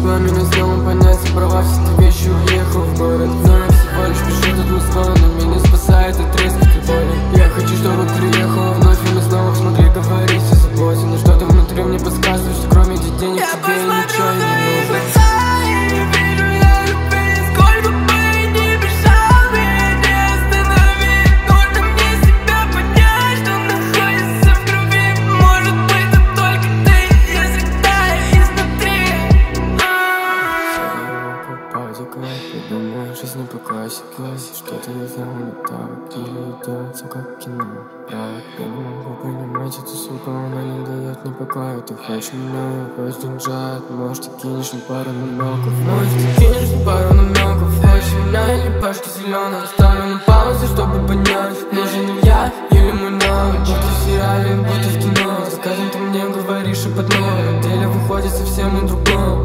смогла меня снова понять, собрала все эти вещи, уехал в город. Но я всего лишь пишу тут Москва, но меня спасает от резкой боли. Я хочу, чтобы приехала вновь, и мы снова смогли говорить о заботе. Но что-то внутри мне подсказывает, что кроме этих денег тебе ничего не нужно. Подумал, жизнь не по классике, что-то я знал не так, или делается как кино. Я не могу понимать эту суку, она не дает мне покоя. Ты хочешь меня, хочешь деньжат, может ты кинешь мне пару намеков. Может ты кинешь мне пару намеков, хочешь меня или пашки зеленых. Ставлю на паузу, чтобы понять, нужен ли я или мой навык. Будто в сериале, будто в кино, за каждым ты мне говоришь и под новым, на деле выходит совсем на другом.